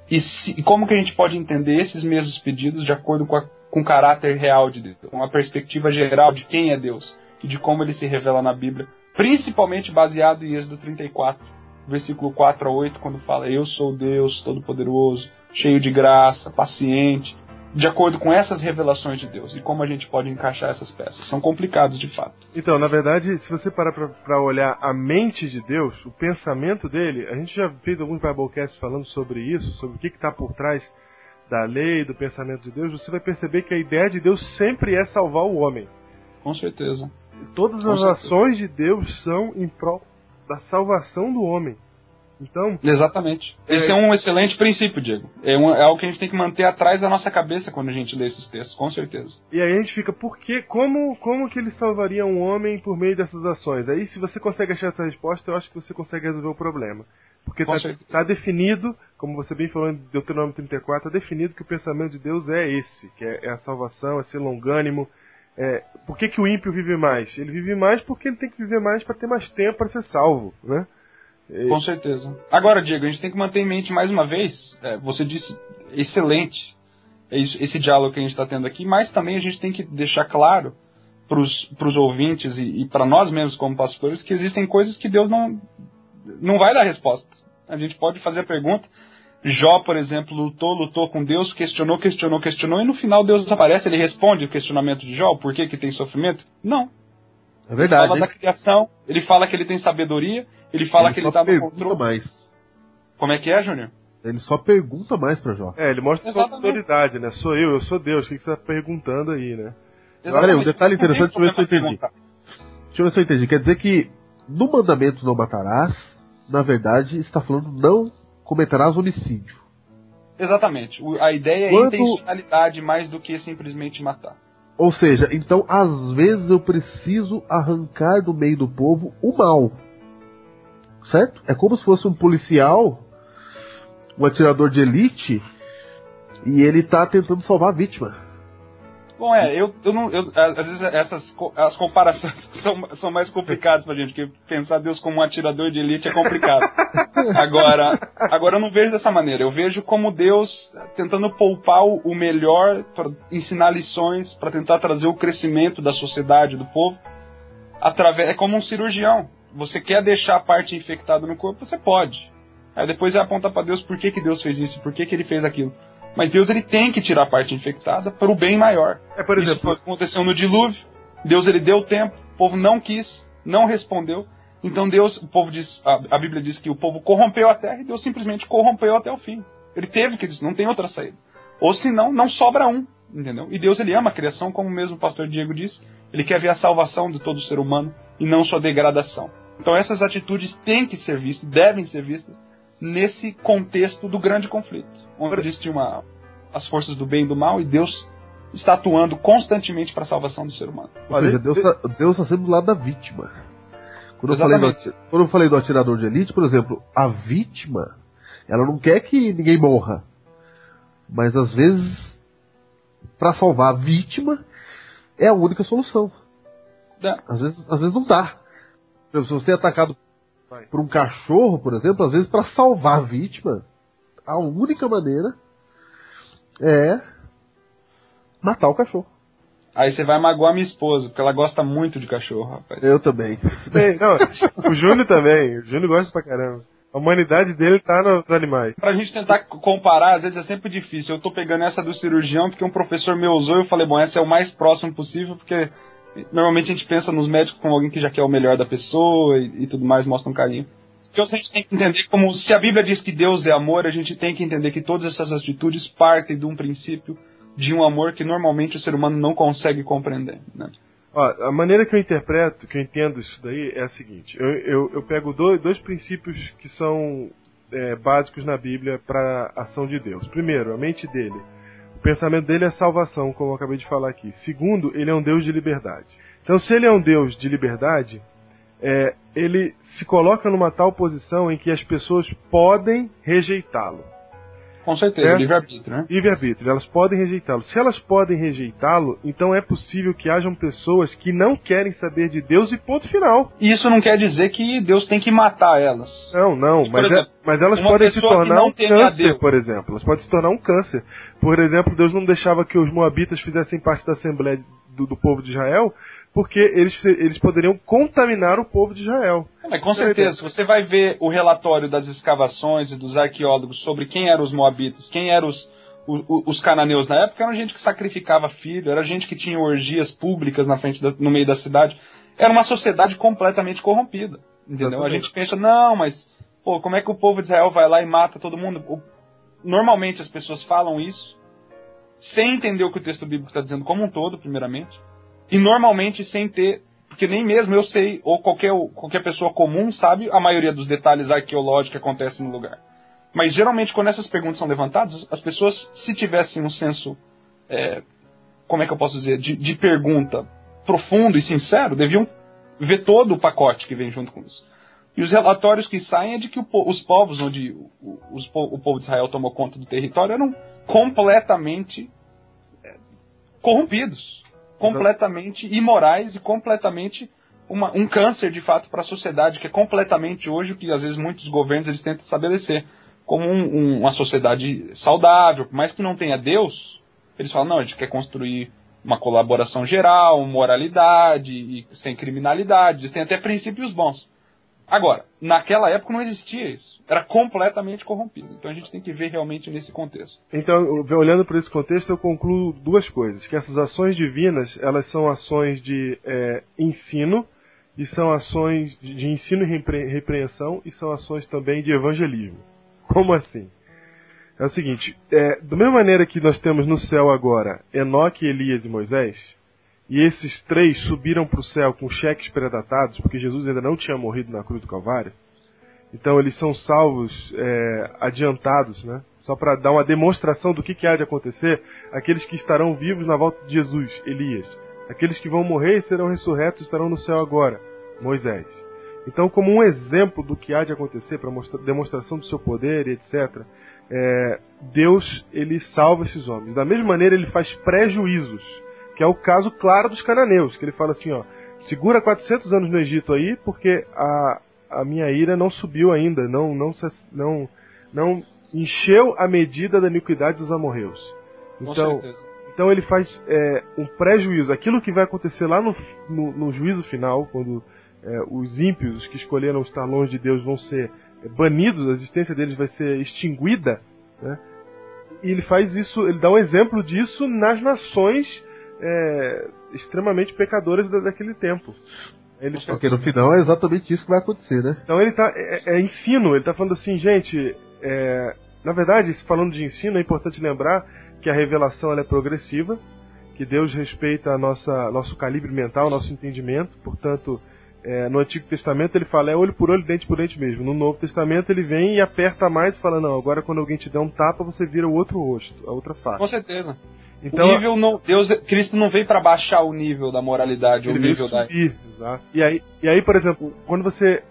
E como que a gente pode entender esses mesmos pedidos de acordo com o caráter real de Deus, com a perspectiva geral de quem é Deus e de como ele se revela na Bíblia, principalmente baseado em Êxodo 34, versículo 4 a 8, quando fala: eu sou Deus Todo-Poderoso, cheio de graça, paciente, de acordo com essas revelações de Deus, e como a gente pode encaixar essas peças. São complicados de fato. Então, na verdade, se você parar para olhar a mente de Deus, o pensamento dele, a gente já fez alguns Biblecasts falando sobre isso, sobre o que está por trás da lei, do pensamento de Deus. Você vai perceber que a ideia de Deus sempre é salvar o homem. Com certeza. Todas as ações de Deus são em prol da salvação do homem. Então, exatamente. Esse é um excelente princípio, Diego. É algo que a gente tem que manter atrás da nossa cabeça quando a gente lê esses textos, com certeza. E aí a gente fica, por quê? Como que ele salvaria um homem por meio dessas ações? Aí, se você consegue achar essa resposta, eu acho que você consegue resolver o problema. Porque está definido, como você bem falou em Deuteronômio 34, está definido que o pensamento de Deus é esse, que é a salvação, é ser longânimo. Por que o ímpio vive mais? Ele vive mais porque ele tem que viver mais para ter mais tempo para ser salvo, né? Com certeza. Agora, Diego, a gente tem que manter em mente mais uma vez, você disse, excelente, esse diálogo que a gente está tendo aqui, mas também a gente tem que deixar claro para os ouvintes e para nós mesmos como pastores que existem coisas que Deus não vai dar resposta. A gente pode fazer a pergunta. Jó, por exemplo, lutou com Deus, questionou, e no final Deus aparece, ele responde o questionamento de Jó, por que tem sofrimento? Não. É verdade. Ele fala da criação, ele fala que ele tem sabedoria, ele fala que ele está no controle. Mais. Como é que é, Júnior? Ele só pergunta mais pra Jó. Ele mostra sua autoridade, né? Sou eu sou Deus, o que você está perguntando aí, né? Olha, um detalhe interessante, deixa eu ver se eu entendi. Quer dizer que no mandamento não matarás, na verdade, está falando não cometerás homicídio. Exatamente. A ideia é intencionalidade mais do que simplesmente matar. Ou seja, então às vezes eu preciso arrancar do meio do povo o mal. Certo? É como se fosse um policial, um atirador de elite, e ele está tentando salvar a vítima. Bom, às vezes as comparações são mais complicadas pra gente, porque pensar Deus como um atirador de elite é complicado. Agora eu não vejo dessa maneira. Eu vejo como Deus tentando poupar o melhor para ensinar lições, para tentar trazer o crescimento da sociedade, do povo. É como um cirurgião. Você quer deixar a parte infectada no corpo, você pode. Aí depois você aponta para Deus por que Deus fez isso, por que ele fez aquilo. Mas Deus ele tem que tirar a parte infectada para o bem maior. Por exemplo, isso aconteceu no dilúvio. Deus ele deu tempo, o povo não quis, não respondeu. Então o povo diz, a Bíblia diz que o povo corrompeu a terra e Deus simplesmente corrompeu até o fim. Ele teve que dizer, não tem outra saída. Ou senão, não sobra um, entendeu? E Deus ele ama a criação, como mesmo o pastor Diego disse. Ele quer ver a salvação de todo ser humano e não sua degradação. Então essas atitudes têm que ser vistas, devem ser vistas nesse contexto do grande conflito, onde existe as forças do bem e do mal, e Deus está atuando constantemente para a salvação do ser humano. Ou seja, Deus está sempre do lado da vítima. Quando eu falei do atirador de elite, por exemplo, a vítima, ela não quer que ninguém morra, mas às vezes, para salvar a vítima, é a única solução. Às vezes não dá. Por exemplo, se você é atacado por um cachorro, por exemplo, às vezes para salvar a vítima, a única maneira é matar o cachorro. Aí você vai magoar minha esposa, porque ela gosta muito de cachorro, rapaz. Eu também. O Júnior também. O Júnior gosta pra caramba. A humanidade dele tá nos animais. Pra gente tentar comparar, às vezes é sempre difícil. Eu tô pegando essa do cirurgião, porque um professor me usou e eu falei, bom, essa é o mais próximo possível, porque normalmente a gente pensa nos médicos como alguém que já quer o melhor da pessoa e tudo mais, mostra um carinho. Então a gente tem que entender como, se a Bíblia diz que Deus é amor, a gente tem que entender que todas essas atitudes partem de um princípio de um amor que normalmente o ser humano não consegue compreender, né? A maneira que eu interpreto, que eu entendo isso daí é a seguinte. Eu pego dois princípios que são básicos na Bíblia para a ação de Deus. Primeiro, a mente dele. O pensamento dele é salvação, como eu acabei de falar aqui. Segundo, ele é um Deus de liberdade. Então, se ele é um Deus de liberdade, ele se coloca numa tal posição em que as pessoas podem rejeitá-lo. Com certeza, livre-arbítrio, né? Livre-arbítrio, elas podem rejeitá-lo. Se elas podem rejeitá-lo, então é possível que hajam pessoas que não querem saber de Deus e ponto final. E isso não quer dizer que Deus tem que matar elas. Não, e, exemplo, mas elas podem se tornar um câncer, por exemplo. Elas podem se tornar um câncer. Por exemplo, Deus não deixava que os moabitas fizessem parte da Assembleia do povo de Israel, porque eles poderiam contaminar o povo de Israel. Com certeza, se você vai ver o relatório das escavações e dos arqueólogos sobre quem eram os moabitas, quem eram os cananeus na época, era gente que sacrificava filho, era gente que tinha orgias públicas no meio da cidade. Era uma sociedade completamente corrompida, entendeu? Exatamente. A gente pensa, não, mas como é que o povo de Israel vai lá e mata todo mundo? Normalmente as pessoas falam isso sem entender o que o texto bíblico está dizendo como um todo, primeiramente. E normalmente sem ter, porque nem mesmo eu sei, ou qualquer pessoa comum sabe a maioria dos detalhes arqueológicos que acontecem no lugar. Mas geralmente quando essas perguntas são levantadas, as pessoas, se tivessem um senso, como é que eu posso dizer, de pergunta profundo e sincero, deviam ver todo o pacote que vem junto com isso. E os relatórios que saem é de que os povos onde o povo de Israel tomou conta do território eram completamente corrompidos. Completamente imorais e completamente um câncer de fato para a sociedade, que é completamente hoje o que às vezes muitos governos eles tentam estabelecer como uma sociedade saudável, por mais que não tenha Deus, eles falam, não, a gente quer construir uma colaboração geral, moralidade e sem criminalidade, eles têm até princípios bons. Agora, naquela época não existia isso. Era completamente corrompido. Então a gente tem que ver realmente nesse contexto. Então, olhando por esse contexto, eu concluo duas coisas. Que essas ações divinas, elas são ações de ensino, e são ações de ensino e repreensão, e são ações também de evangelismo. Como assim? É o seguinte, da mesma maneira que nós temos no céu agora Enoque, Elias e Moisés, e esses três subiram para o céu com cheques predatados, porque Jesus ainda não tinha morrido na cruz do Calvário. Então eles são salvos adiantados, né? Só para dar uma demonstração do que há de acontecer. Aqueles que estarão vivos na volta de Jesus, Elias. Aqueles que vão morrer e serão ressurretos estarão no céu agora, Moisés. Então, como um exemplo do que há de acontecer, para demonstração do seu poder e etc., Deus ele salva esses homens. Da mesma maneira, ele faz pré-juízos, que é o caso claro dos cananeus, que ele fala assim, segura 400 anos no Egito aí, porque a minha ira não subiu ainda, não encheu a medida da iniquidade dos amorreus. Então ele faz um pré-juízo, aquilo que vai acontecer lá no juízo final, quando os ímpios, os que escolheram estar longe de Deus, vão ser banidos, a existência deles vai ser extinguida, né? E ele faz isso, ele dá um exemplo disso nas nações extremamente pecadoras daquele tempo. Porque no final é exatamente isso que vai acontecer, né? Então ele tá ensino, ele tá falando assim, gente, na verdade, falando de ensino, é importante lembrar que a revelação ela é progressiva, que Deus respeita nosso calibre mental, nosso entendimento, portanto, no Antigo Testamento ele fala olho por olho, dente por dente mesmo. No Novo Testamento ele vem e aperta mais e fala, não, agora quando alguém te der um tapa, você vira o outro rosto, a outra face. Com certeza. Então, o nível Cristo não veio para baixar o nível da moralidade, ele veio subir, exato. E aí, por exemplo, quando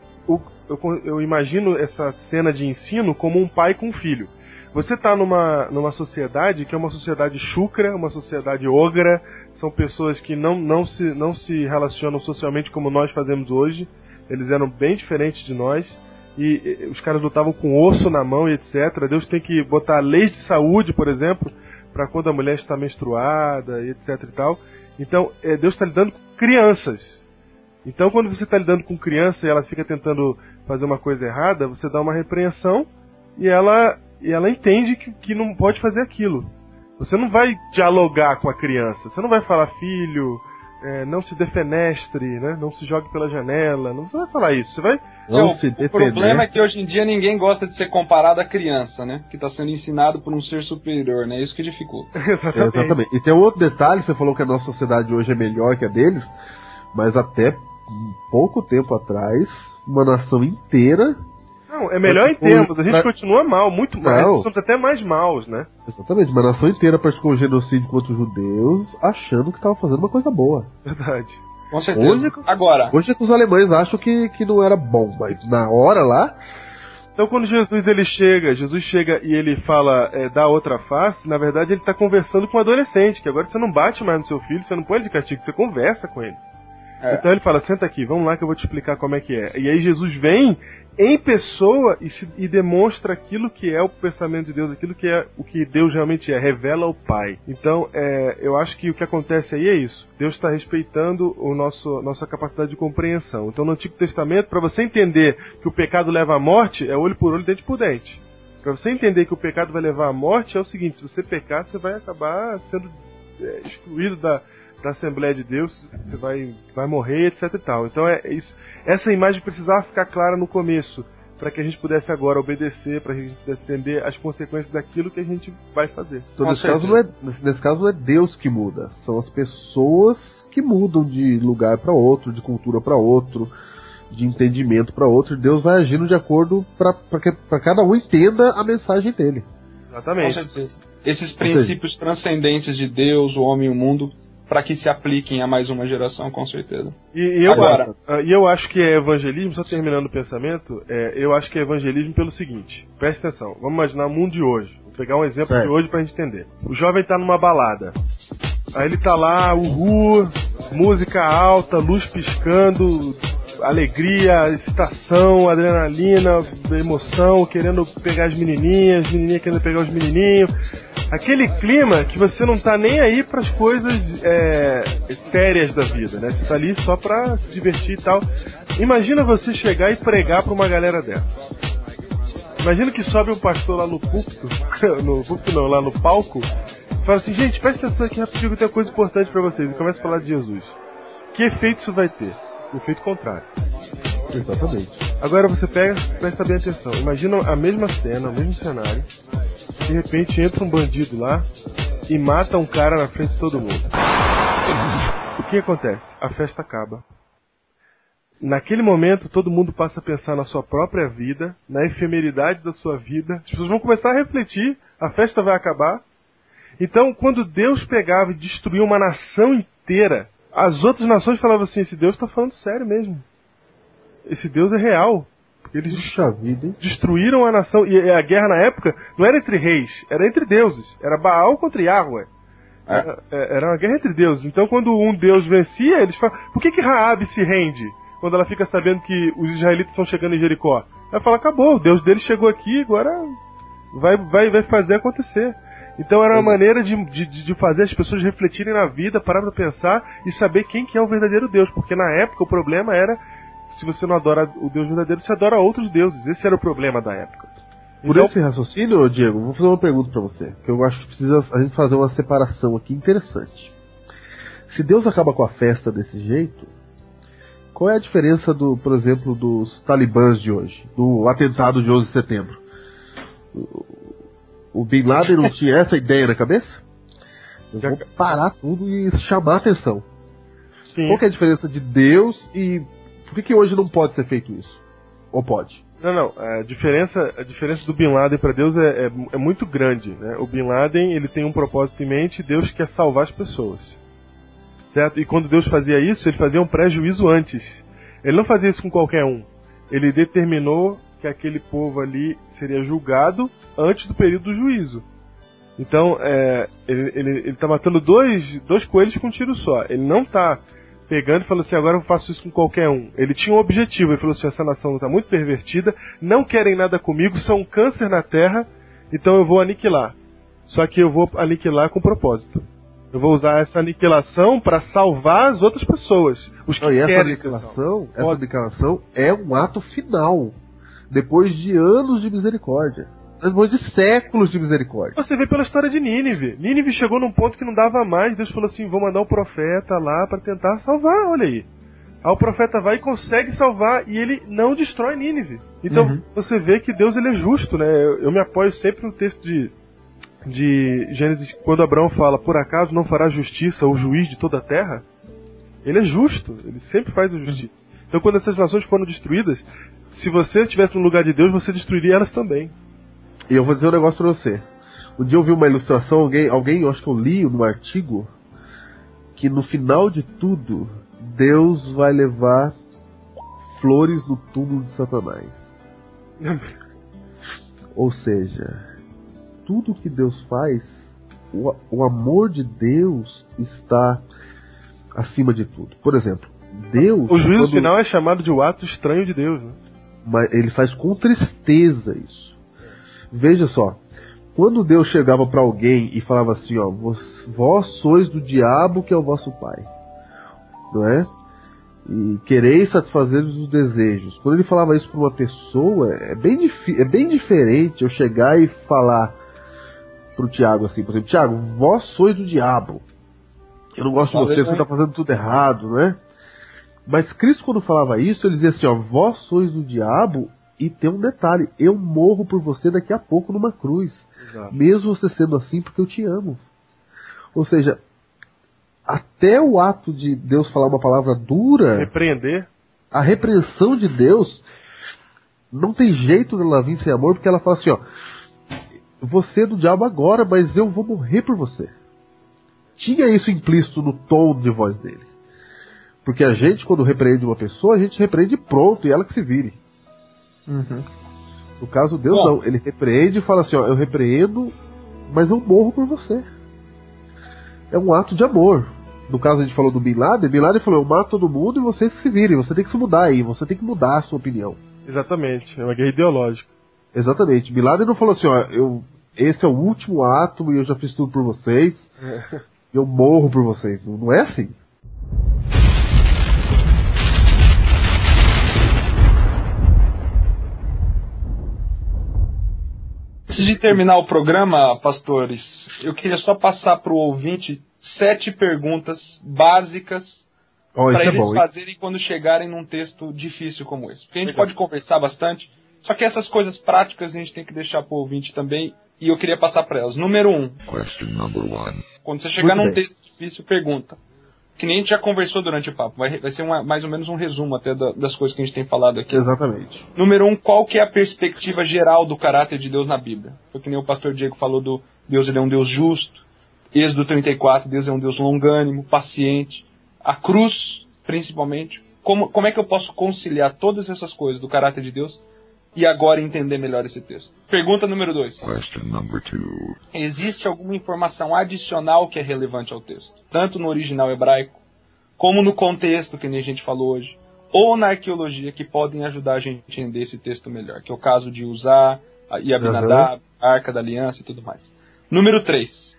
eu imagino essa cena de ensino como um pai com um filho. Você está numa sociedade que é uma sociedade chucra, uma sociedade ogra, são pessoas que não se relacionam socialmente como nós fazemos hoje, eles eram bem diferentes de nós, e os caras lutavam com osso na mão e etc. Deus tem que botar leis de saúde, por exemplo, para quando a mulher está menstruada e etc e tal. Então, Deus está lidando com crianças. Então, quando você está lidando com criança e ela fica tentando fazer uma coisa errada, você dá uma repreensão e ela entende que não pode fazer aquilo. Você não vai dialogar com a criança. Você não vai falar, filho, não se defenestre, né? Não se jogue pela janela. Não, você vai falar isso. Você vai... O problema é que hoje em dia ninguém gosta de ser comparado à criança, né? Que está sendo ensinado por um ser superior, né? Isso que dificulta. Exatamente. E tem um outro detalhe, você falou que a nossa sociedade hoje é melhor que a deles, mas até pouco tempo atrás, uma nação inteira... Não, é melhor em termos, a gente continua mal, muito mais, somos até mais maus, né? Exatamente, uma nação inteira praticou genocídio contra os judeus, achando que estava fazendo uma coisa boa. Verdade. Com certeza. Hoje é que os alemães acham que não era bom, mas na hora lá... Então quando Jesus chega e ele fala, dá outra face, na verdade ele está conversando com um adolescente, que agora você não bate mais no seu filho, você não põe ele de castigo, você conversa com ele. Então ele fala, senta aqui, vamos lá que eu vou te explicar como é que é. E aí Jesus vem em pessoa e demonstra aquilo que é o pensamento de Deus, aquilo que é o que Deus realmente é, revela o Pai. Então eu acho que o que acontece aí é isso. Deus está respeitando nossa capacidade de compreensão. Então no Antigo Testamento, para você entender que o pecado leva à morte, é olho por olho, dente por dente. Para você entender que o pecado vai levar à morte, é o seguinte, se você pecar, você vai acabar sendo excluído da Assembleia de Deus, você vai morrer, etc e tal. Então isso. Essa imagem precisava ficar clara no começo, para que a gente pudesse agora obedecer, para que a gente pudesse entender as consequências daquilo que a gente vai fazer. Então nesse caso não é Deus que muda, são as pessoas que mudam de lugar para outro, de cultura para outro, de entendimento para outro. Deus vai agindo de acordo para que cada um entenda a mensagem dele. Exatamente. Com certeza. Esses princípios transcendentes de Deus, o homem e o mundo, para que se apliquem a mais uma geração, com certeza. E eu acho que é evangelismo, só terminando o pensamento, eu acho que é evangelismo pelo seguinte, preste atenção, vamos imaginar o mundo de hoje, vou pegar um exemplo de hoje pra gente entender. O jovem tá numa balada, aí ele tá lá, música alta, luz piscando, alegria, excitação, adrenalina, emoção, querendo pegar as menininhas querendo pegar os menininhos. Aquele clima que você não tá nem aí pras coisas sérias da vida, né? Você tá ali só pra se divertir e tal. Imagina você chegar e pregar pra uma galera dessa. Imagina que sobe um pastor lá no púlpito, lá no palco, e fala assim, gente, presta atenção aqui rapidinho que tem uma coisa importante pra vocês. E começa a falar de Jesus. Que efeito isso vai ter? O efeito contrário. Exatamente. Agora você presta bem atenção. Imagina a mesma cena, o mesmo cenário. De repente entra um bandido lá e mata um cara na frente de todo mundo. O que acontece? A festa acaba. Naquele momento todo mundo passa a pensar na sua própria vida, na efemeridade da sua vida. As pessoas vão começar a refletir, a festa vai acabar. Então quando Deus pegava e destruía uma nação inteira, as outras nações falavam assim, esse Deus está falando sério mesmo. Esse Deus é real. Eles destruíram a nação. E a guerra na época não era entre reis, era entre deuses. Era Baal contra Yahweh. Era uma guerra entre deuses. Então quando um deus vencia, eles falam, por que Raabe se rende? Quando ela fica sabendo que os israelitas estão chegando em Jericó. Ela fala, acabou, o Deus deles chegou aqui, agora vai fazer acontecer. Então era uma maneira de fazer as pessoas refletirem na vida, parar pra pensar e saber quem que é o verdadeiro Deus. Porque na época o problema era, se você não adora o Deus verdadeiro, você adora outros deuses. Esse era o problema da época. Por esse raciocínio, Diego, vou fazer uma pergunta pra você, que eu acho que precisa a gente fazer uma separação aqui interessante. Se Deus acaba com a festa desse jeito, qual é a diferença por exemplo, dos talibãs de hoje, do atentado de 11 de setembro? O Bin Laden não tinha essa ideia na cabeça? Eu vou parar tudo e chamar a atenção. Sim. Qual que é a diferença de Deus e por que hoje não pode ser feito isso? Ou pode? Não. A diferença do Bin Laden para Deus é muito grande, né? O Bin Laden, ele tem um propósito em mente, Deus quer salvar as pessoas. Certo? E quando Deus fazia isso, ele fazia um pré-juízo antes. Ele não fazia isso com qualquer um. Ele determinou que aquele povo ali seria julgado antes do período do juízo. Então, ele está matando dois coelhos com um tiro só. Ele não está pegando e falando assim, agora eu faço isso com qualquer um. Ele tinha um objetivo, ele falou assim, essa nação está muito pervertida, não querem nada comigo, são um câncer na terra, então eu vou aniquilar. Só que eu vou aniquilar com propósito. Eu vou usar essa aniquilação para salvar as outras pessoas. Os que querem essa aniquilação é um ato final. Depois de anos de misericórdia. Depois de séculos de misericórdia. Você vê pela história de Nínive. Nínive chegou num ponto que não dava mais. Deus falou assim, vou mandar um profeta lá para tentar salvar, olha aí. Aí o profeta vai e consegue salvar e ele não destrói Nínive. Então você vê que Deus ele é justo, né? Eu me apoio sempre no texto de Gênesis, quando Abraão fala, por acaso não fará justiça o juiz de toda a terra? Ele é justo, ele sempre faz a justiça. Então quando essas nações foram destruídas, se você estivesse no lugar de Deus, você destruiria elas também. E eu vou dizer um negócio pra você. Um dia eu vi uma ilustração, alguém, eu acho que eu li num artigo, que no final de tudo, Deus vai levar flores no túmulo de Satanás. Ou seja, tudo que Deus faz, o amor de Deus está acima de tudo. Por exemplo, Deus... O juízo final é chamado de o ato estranho de Deus, né? Mas ele faz com tristeza isso. Veja só, quando Deus chegava para alguém e falava assim, ó, vós sois do diabo que é o vosso pai, não é? E quereis satisfazer os desejos. Quando ele falava isso para uma pessoa, é bem diferente eu chegar e falar pro Tiago assim, por exemplo, Tiago, vós sois do diabo. Eu não gosto de você está fazendo tudo errado, né? Mas Cristo, quando falava isso, ele dizia assim, ó, vós sois do diabo, e tem um detalhe, eu morro por você daqui a pouco numa cruz. Exato. Mesmo você sendo assim, porque eu te amo. Ou seja, até o ato de Deus falar uma palavra dura... Repreender. A repreensão de Deus não tem jeito dela vir sem amor, porque ela fala assim, ó, você é do diabo agora, mas eu vou morrer por você. Tinha isso implícito no tom de voz dele. Porque a gente, quando repreende uma pessoa, a gente repreende pronto, e ela que se vire. Uhum. No caso Deus não, ele repreende e fala assim, ó, eu repreendo, mas eu morro por você. É um ato de amor. No caso a gente falou do Bin Laden falou, eu mato todo mundo e vocês que se virem, você tem que se mudar aí, você tem que mudar a sua opinião. Exatamente, é uma guerra ideológica. Exatamente, Bin Laden não falou assim, ó, esse é o último ato e eu já fiz tudo por vocês, eu morro por vocês. Não é assim. Antes de terminar o programa, pastores, eu queria só passar para o ouvinte 7 perguntas básicas para eles fazerem quando chegarem num texto difícil como esse. Porque a gente pode conversar bastante, só que essas coisas práticas a gente tem que deixar para o ouvinte também, e eu queria passar para elas. Número 1. Quando você chegar num texto difícil, pergunta. Que nem a gente já conversou durante o papo. Vai ser mais ou menos um resumo até das coisas que a gente tem falado aqui. Exatamente. Número 1, qual que é a perspectiva geral do caráter de Deus na Bíblia? Foi que nem o pastor Diego falou do Deus, ele é um Deus justo. Êxodo 34, Deus é um Deus longânimo, paciente. A cruz, principalmente. Como é que eu posso conciliar todas essas coisas do caráter de Deus e agora entender melhor esse texto? Pergunta número 2. Existe alguma informação adicional que é relevante ao texto? Tanto no original hebraico, como no contexto que nem a gente falou hoje, ou na arqueologia, que podem ajudar a gente a entender esse texto melhor, que é o caso de Uzá e Abinadab, a Arca da Aliança e tudo mais. Número 3.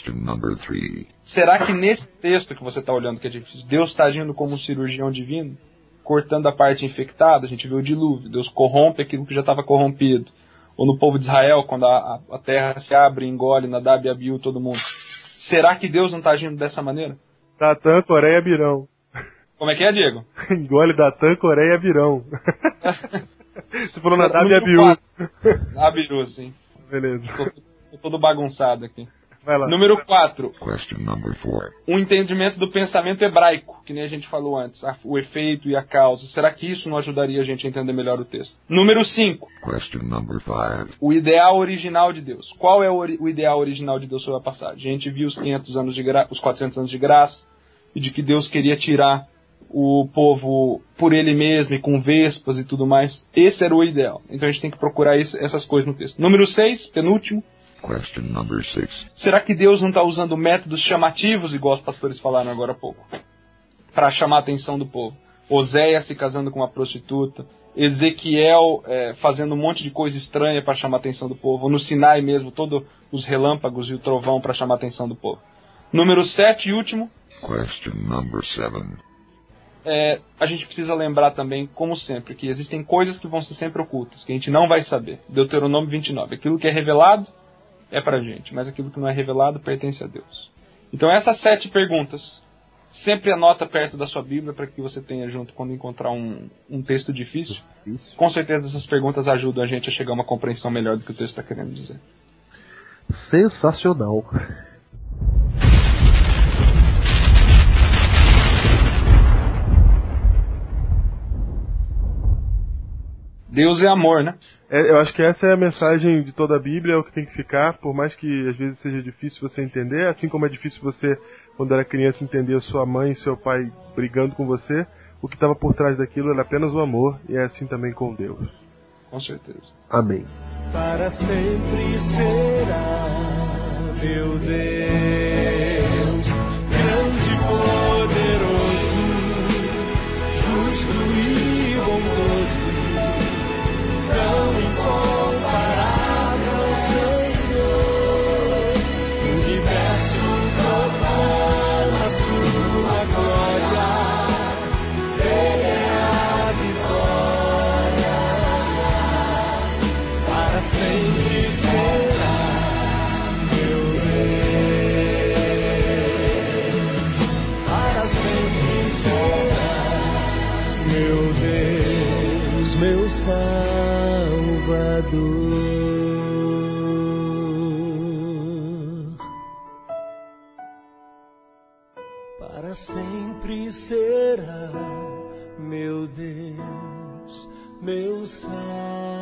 Será que nesse texto que você está olhando, que é difícil, Deus está agindo como um cirurgião divino? Cortando a parte infectada, a gente vê o dilúvio, Deus corrompe aquilo que já estava corrompido. Ou no povo de Israel, quando a terra se abre, engole Nadab e Abiú, todo mundo. Será que Deus não está agindo dessa maneira? Datã, Coreia, Abirão. Como é que é, Diego? Engole Datã, Coreia, Abirão. Você falou Nadab e Abiú. Abiú, sim. Beleza. Tô todo bagunçado aqui. Vai lá. Número 4. Um entendimento do pensamento hebraico, que nem a gente falou antes, o efeito e a causa. Será que isso não ajudaria a gente a entender melhor o texto? Número 5. O ideal original de Deus. Qual é o ideal original de Deus sobre a passagem? A gente viu os 400 anos de graça, e de que Deus queria tirar o povo por ele mesmo e com vespas e tudo mais. Esse era o ideal. Então a gente tem que procurar essas coisas no texto. Número 6, penúltimo. Será que Deus não está usando métodos chamativos, igual os pastores falaram agora há pouco, para chamar a atenção do povo? Oséias se casando com uma prostituta, Ezequiel fazendo um monte de coisa estranha para chamar a atenção do povo, no Sinai mesmo, todos os relâmpagos e o trovão para chamar a atenção do povo. Número 7 e último. A gente precisa lembrar também, como sempre, que existem coisas que vão ser sempre ocultas, que a gente não vai saber. Deuteronômio 29. Aquilo que é revelado é pra gente, mas aquilo que não é revelado pertence a Deus. Então essas 7 perguntas, sempre anota perto da sua Bíblia para que você tenha junto quando encontrar um texto difícil. Com certeza essas perguntas ajudam a gente a chegar a uma compreensão melhor do que o texto está querendo dizer. Sensacional. Deus é amor, né? Eu acho que essa é a mensagem de toda a Bíblia, é o que tem que ficar, por mais que às vezes seja difícil você entender, assim como é difícil você, quando era criança, entender a sua mãe e seu pai brigando com você, o que estava por trás daquilo era apenas o amor, e é assim também com Deus. Com certeza. Amém. para sempre será meu Deus, grande e poderoso, justo e bondoso, tão incomparável Senhor. O universo proclama sua glória, Ele é a vitória, para sempre será meu Deus, para sempre será meu Deus, meu Salvador. Para sempre será meu Deus, meu Salvador.